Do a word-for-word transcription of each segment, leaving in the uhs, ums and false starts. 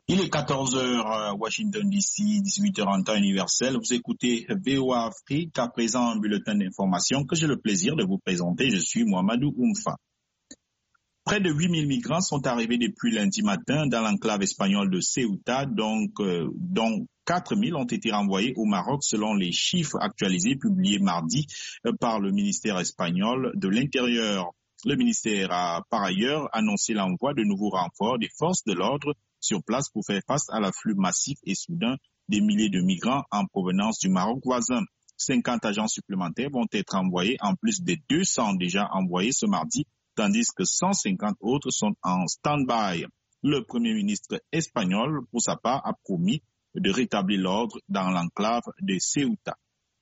Il est quatorze heures à Washington D C, dix-huit heures en temps universel. Vous écoutez V O A Afrique, à présent un bulletin d'information que j'ai le plaisir de vous présenter. Je suis Mohamedou Oumfa. Près de huit mille migrants sont arrivés depuis lundi matin dans l'enclave espagnole de Ceuta, donc, euh, dont quatre mille ont été renvoyés au Maroc selon les chiffres actualisés publiés mardi euh, par le ministère espagnol de l'Intérieur. Le ministère a par ailleurs annoncé l'envoi de nouveaux renforts des forces de l'ordre sur place pour faire face à l'afflux massif et soudain des milliers de migrants en provenance du Maroc voisin. cinquante agents supplémentaires vont être envoyés en plus des deux cents déjà envoyés ce mardi, tandis que cent cinquante autres sont en stand-by. Le Premier ministre espagnol, pour sa part, a promis de rétablir l'ordre dans l'enclave de Ceuta.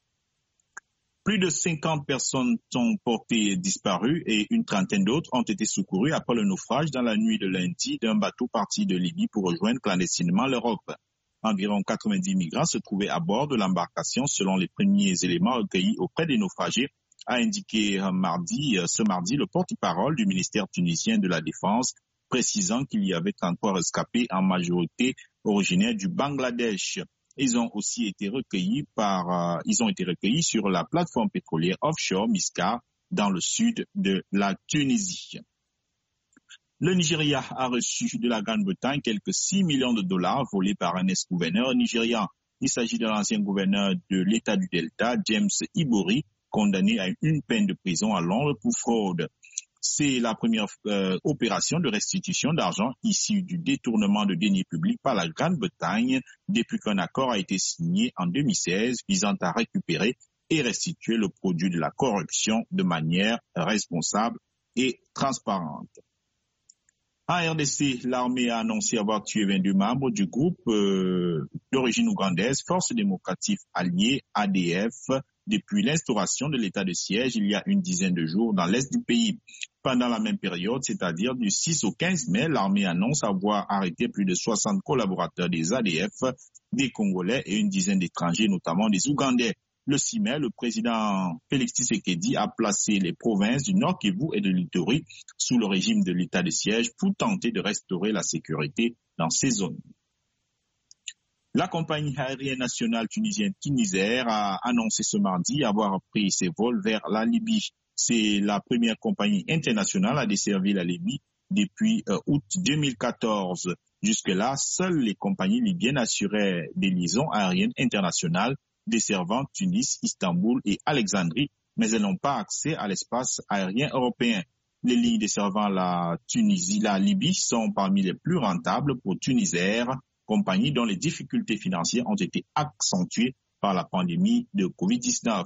Plus de cinquante personnes sont portées disparues et une trentaine d'autres ont été secourues après le naufrage dans la nuit de lundi d'un bateau parti de Libye pour rejoindre clandestinement l'Europe. Environ quatre-vingt-dix migrants se trouvaient à bord de l'embarcation selon les premiers éléments recueillis auprès des naufragés, a indiqué mardi, ce mardi le porte-parole du ministère tunisien de la Défense, précisant qu'il y avait trente-trois rescapés en majorité originaires du Bangladesh. Ils ont aussi été recueillis par, euh, ils ont été recueillis sur la plateforme pétrolière offshore Miscar dans le sud de la Tunisie. Le Nigeria a reçu de la Grande-Bretagne quelques six millions de dollars volés par un ex-gouverneur nigérian. Il s'agit de l'ancien gouverneur de l'État du Delta, James Ibori, condamné à une peine de prison à Londres pour fraude. C'est la première euh, opération de restitution d'argent issue du détournement de deniers publics par la Grande-Bretagne depuis qu'un accord a été signé en deux mille seize visant à récupérer et restituer le produit de la corruption de manière responsable et transparente. En R D C, l'armée a annoncé avoir tué vingt-deux membres du groupe euh, d'origine ougandaise Force démocratique alliée A D F depuis l'instauration de l'état de siège il y a une dizaine de jours dans l'est du pays. Pendant la même période, c'est-à-dire du six au quinze mai, l'armée annonce avoir arrêté plus de soixante collaborateurs des A D F, des Congolais et une dizaine d'étrangers, notamment des Ougandais. Le six mai, le président Félix Tshisekedi a placé les provinces du Nord Kivu et de l'Ituri sous le régime de l'état de siège pour tenter de restaurer la sécurité dans ces zones. La compagnie aérienne nationale tunisienne Tunisair a annoncé ce mardi avoir pris ses vols vers la Libye. C'est la première compagnie internationale à desservir la Libye depuis euh, août deux mille quatorze. Jusque-là, seules les compagnies libyennes assuraient des liaisons aériennes internationales desservant Tunis, Istanbul et Alexandrie, mais elles n'ont pas accès à l'espace aérien européen. Les lignes desservant la Tunisie, la Libye sont parmi les plus rentables pour Tunisair, compagnie dont les difficultés financières ont été accentuées par la pandémie de covid dix-neuf.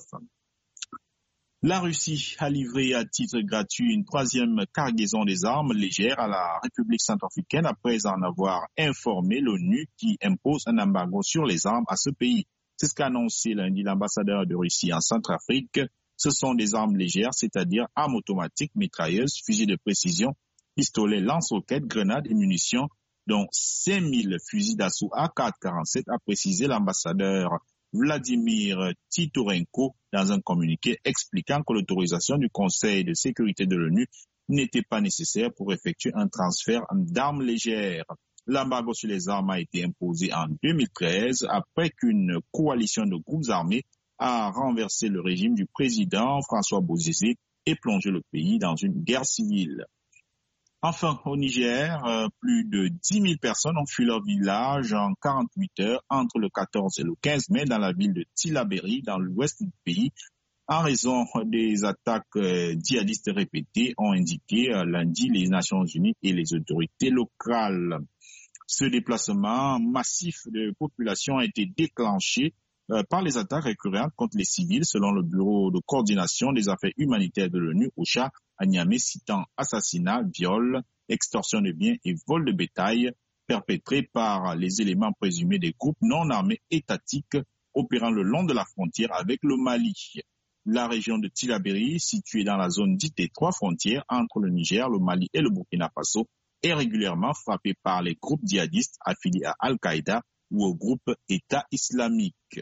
La Russie a livré à titre gratuit une troisième cargaison des armes légères à la République centrafricaine après en avoir informé l'ONU qui impose un embargo sur les armes à ce pays. C'est ce qu'a annoncé lundi l'ambassadeur de Russie en Centrafrique. Ce sont des armes légères, c'est-à-dire armes automatiques, mitrailleuses, fusils de précision, pistolets, lance-roquettes, grenades et munitions, dont cinq mille fusils d'assaut A quatre quarante-sept, a précisé l'ambassadeur Vladimir Titorenko dans un communiqué expliquant que l'autorisation du Conseil de sécurité de l'ONU n'était pas nécessaire pour effectuer un transfert d'armes légères. L'embargo sur les armes a été imposé en deux mille treize après qu'une coalition de groupes armés a renversé le régime du président François Bozizé et plongé le pays dans une guerre civile. Enfin, au Niger, euh, plus de dix mille personnes ont fui leur village en quarante-huit heures entre le quatorze et le quinze mai dans la ville de Tillabéri, dans l'ouest du pays, en raison des attaques euh, djihadistes répétées, ont indiqué euh, lundi les Nations Unies et les autorités locales. Ce déplacement massif de population a été déclenché euh, par les attaques récurrentes contre les civils, selon le Bureau de coordination des affaires humanitaires de l'ONU, OCHA, à Niamey, citant assassinats, viols, extorsion de biens et vol de bétail perpétrés par les éléments présumés des groupes non armés étatiques opérant le long de la frontière avec le Mali. La région de Tillabéri, située dans la zone dite des trois frontières entre le Niger, le Mali et le Burkina Faso, est régulièrement frappée par les groupes djihadistes affiliés à Al-Qaïda ou au groupe État islamique.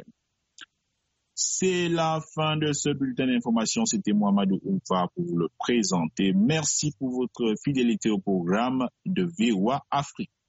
C'est la fin de ce bulletin d'information. C'était Mohamedou Oumfa pour vous le présenter. Merci pour votre fidélité au programme de V O A Afrique.